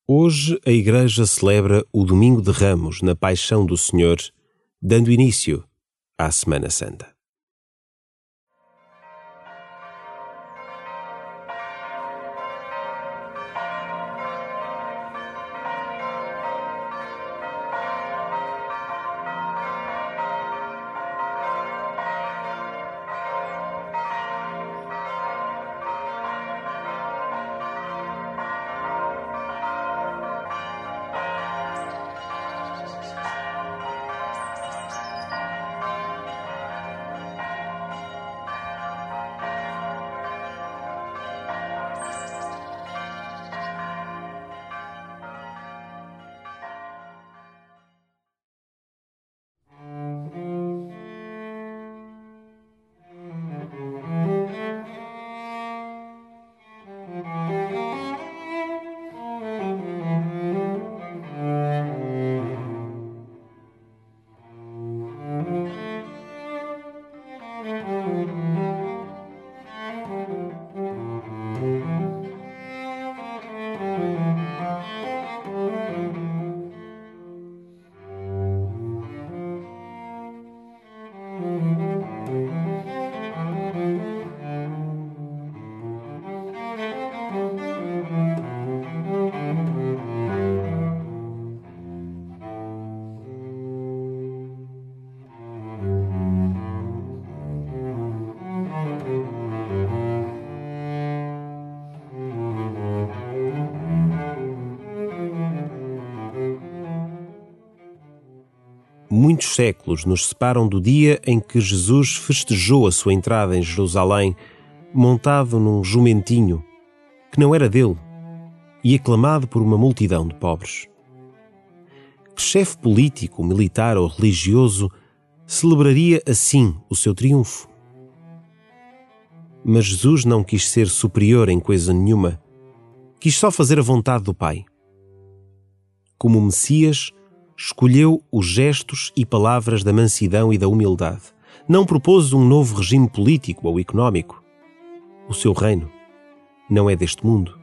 Hoje a Igreja celebra o Domingo de Ramos na Paixão do Senhor, dando início à Semana Santa. Muitos séculos nos separam do dia em que Jesus festejou a sua entrada em Jerusalém, montado num jumentinho que não era dele e aclamado por uma multidão de pobres. Que chefe político, militar ou religioso celebraria assim o seu triunfo? Mas Jesus não quis ser superior em coisa nenhuma, quis só fazer a vontade do Pai. Como Messias, escolheu os gestos e palavras da mansidão e da humildade. Não propôs um novo regime político ou económico. O seu reino não é deste mundo,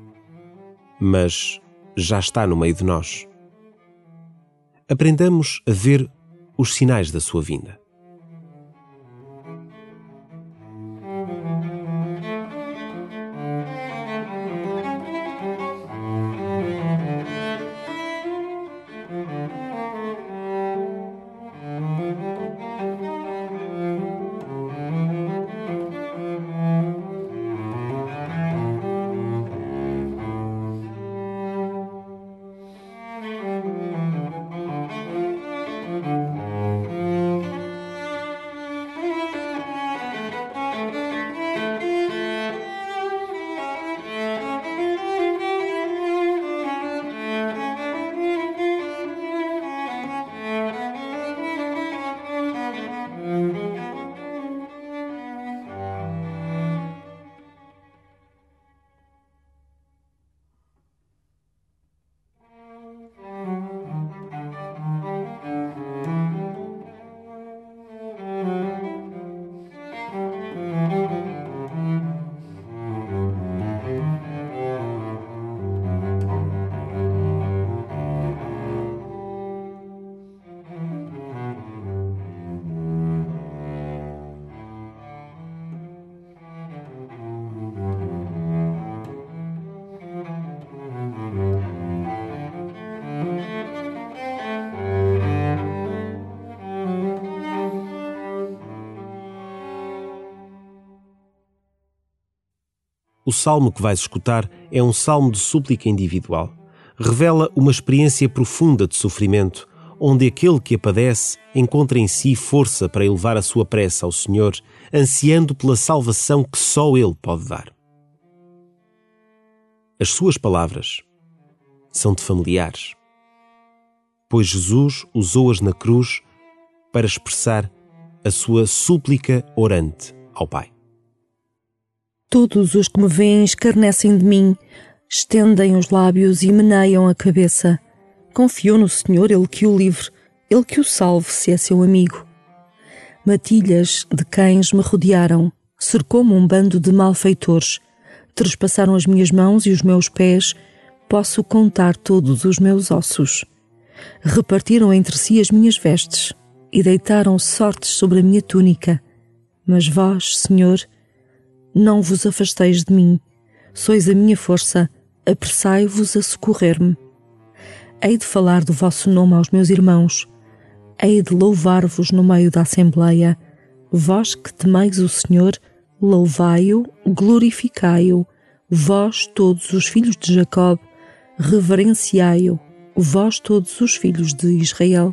mas já está no meio de nós. Aprendamos a ver os sinais da sua vinda. O salmo que vais escutar é um salmo de súplica individual. Revela uma experiência profunda de sofrimento, onde aquele que a padece encontra em si força para elevar a sua prece ao Senhor, ansiando pela salvação que só Ele pode dar. As suas palavras são-te familiares, pois Jesus usou-as na cruz para expressar a sua súplica orante ao Pai. Todos os que me veem escarnecem de mim, estendem os lábios e meneiam a cabeça. Confiou no Senhor, Ele que o livre, Ele que o salve, se é seu amigo. Matilhas de cães me rodearam, cercou-me um bando de malfeitores, trespassaram as minhas mãos e os meus pés, posso contar todos os meus ossos. Repartiram entre si as minhas vestes e deitaram sortes sobre a minha túnica. Mas vós, Senhor, não vos afasteis de mim. Sois a minha força, apressai-vos a socorrer-me. Hei de falar do vosso nome aos meus irmãos. Hei de louvar-vos no meio da assembleia. Vós que temeis o Senhor, louvai-o, glorificai-o. Vós, todos os filhos de Jacob, reverenciai-o. Vós, todos os filhos de Israel.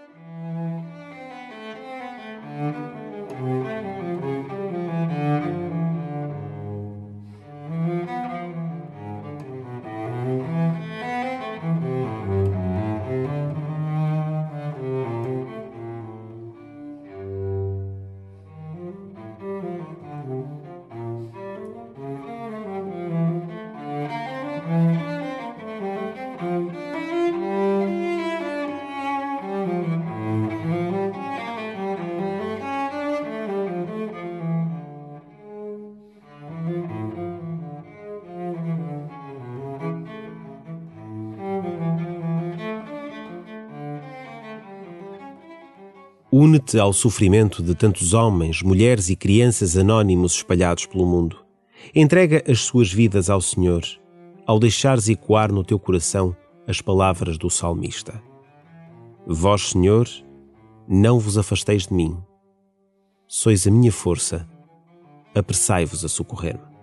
Une-te ao sofrimento de tantos homens, mulheres e crianças anónimos espalhados pelo mundo. Entrega as suas vidas ao Senhor, ao deixares ecoar no teu coração as palavras do salmista. Vós, Senhor, não vos afasteis de mim. Sois a minha força, apressai-vos a socorrer-me.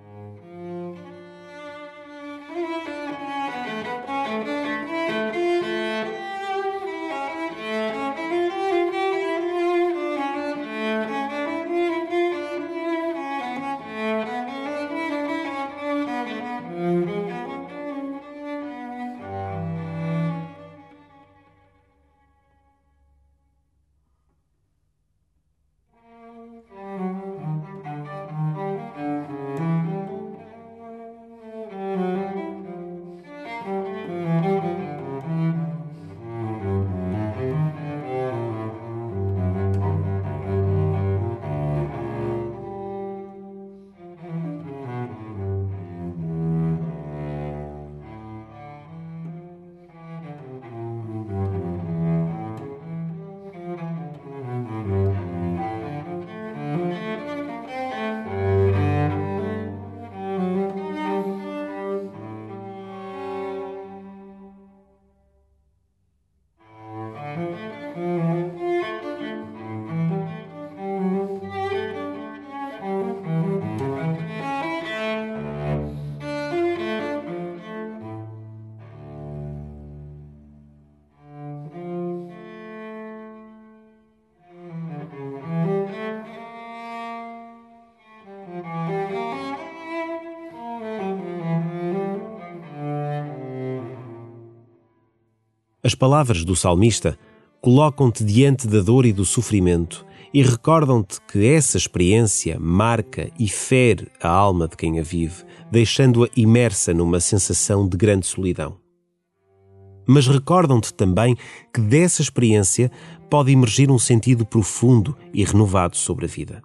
As palavras do salmista colocam-te diante da dor e do sofrimento e recordam-te que essa experiência marca e fere a alma de quem a vive, deixando-a imersa numa sensação de grande solidão. Mas recordam-te também que dessa experiência pode emergir um sentido profundo e renovado sobre a vida.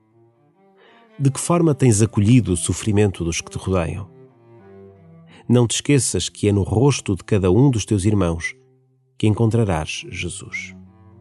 De que forma tens acolhido o sofrimento dos que te rodeiam? Não te esqueças que é no rosto de cada um dos teus irmãos que encontrarás Jesus.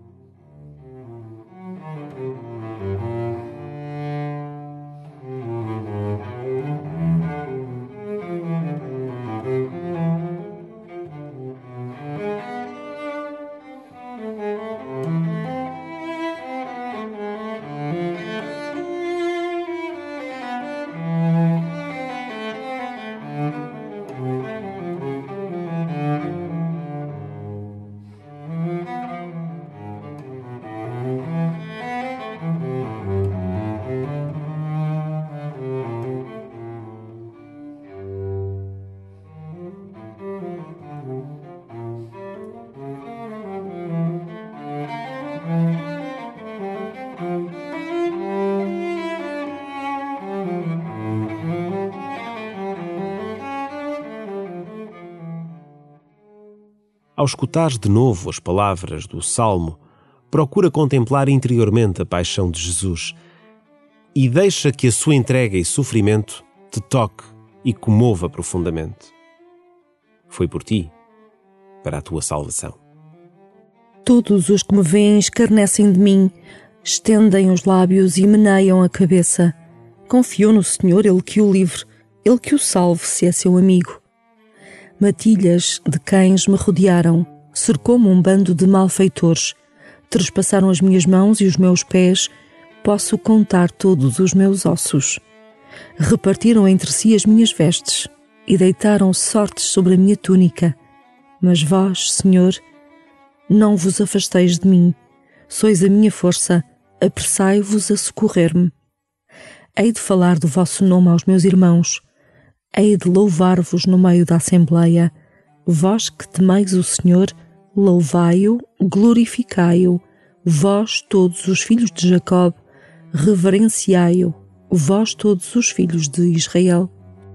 Ao escutares de novo as palavras do Salmo, procura contemplar interiormente a paixão de Jesus e deixa que a sua entrega e sofrimento te toque e comova profundamente. Foi por ti, para a tua salvação. Todos os que me veem escarnecem de mim, estendem os lábios e meneiam a cabeça. Confiou no Senhor, Ele que o livre, Ele que o salve, se é seu amigo. Matilhas de cães me rodearam, cercou-me um bando de malfeitores. Trespassaram as minhas mãos e os meus pés, posso contar todos os meus ossos. Repartiram entre si as minhas vestes e deitaram sortes sobre a minha túnica. Mas vós, Senhor, não vos afasteis de mim. Sois a minha força, apressai-vos a socorrer-me. Hei de falar do vosso nome aos meus irmãos. Hei de louvar-vos no meio da Assembleia. Vós que temeis o Senhor, louvai-o, glorificai-o. Vós todos os filhos de Jacob, reverenciai-o. Vós todos os filhos de Israel.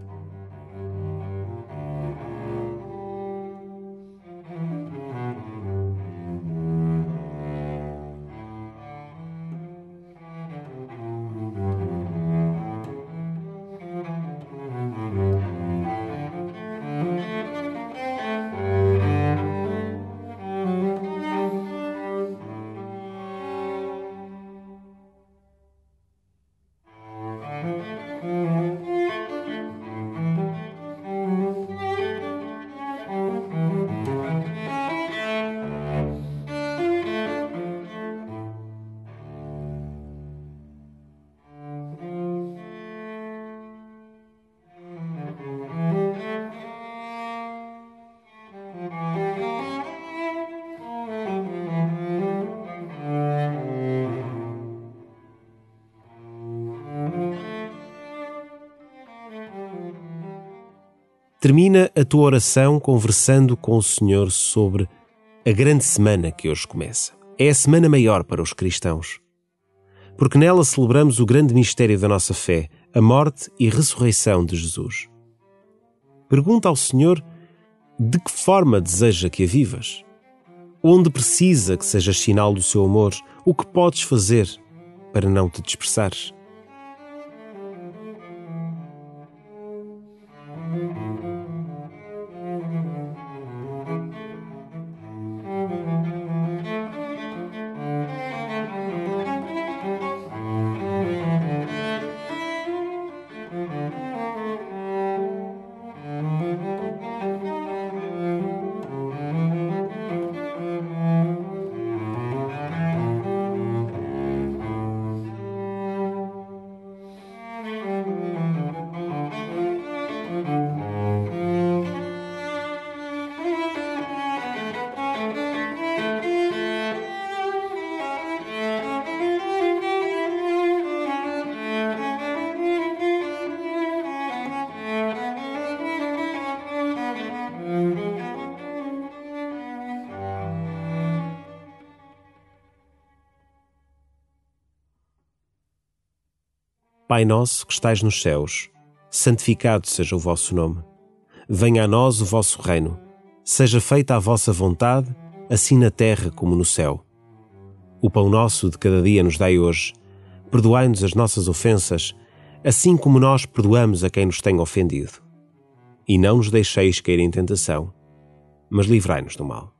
Termina a tua oração conversando com o Senhor sobre a grande semana que hoje começa. É a semana maior para os cristãos, porque nela celebramos o grande mistério da nossa fé, a morte e ressurreição de Jesus. Pergunta ao Senhor de que forma deseja que a vivas, onde precisa que sejas sinal do seu amor, o que podes fazer para não te dispersares. Pai nosso que estais nos céus, santificado seja o vosso nome. Venha a nós o vosso reino. Seja feita a vossa vontade, assim na terra como no céu. O pão nosso de cada dia nos dai hoje. Perdoai-nos as nossas ofensas, assim como nós perdoamos a quem nos tem ofendido. E não nos deixeis cair em tentação, mas livrai-nos do mal.